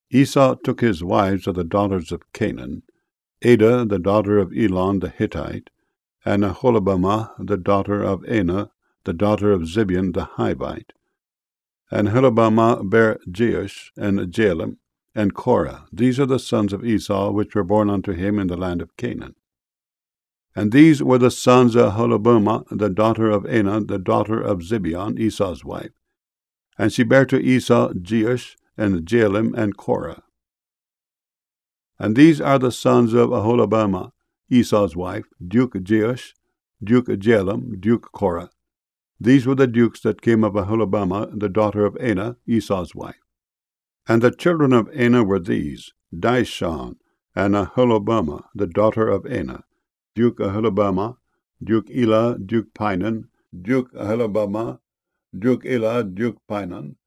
Esau took his wives of the daughters of Canaan, Adah the daughter of Elon the Hittite, and Aholibamah the daughter of Anah, the daughter of Zibeon the Hivite. And Aholibamah bare Jeush, and Jalem, and Korah. These are the sons of Esau, which were born unto him in the land of Canaan. And these were the sons of Aholibamah, the daughter of Anah, the daughter of Zibeon, Esau's wife. And she bare to Esau Jeush, and Jalem, and Korah. And these are the sons of Aholibamah, Esau's wife, Duke Jeush, Duke Jalem, Duke Korah. These were the dukes that came of Aholibamah, the daughter of Anah, Esau's wife. And the children of Anah were these, Dishon, and Aholibamah, the daughter of Anah, Duke Aholibamah, Duke Elah, Duke Pinon, Duke Aholibamah, Duke Elah, Duke Pinon,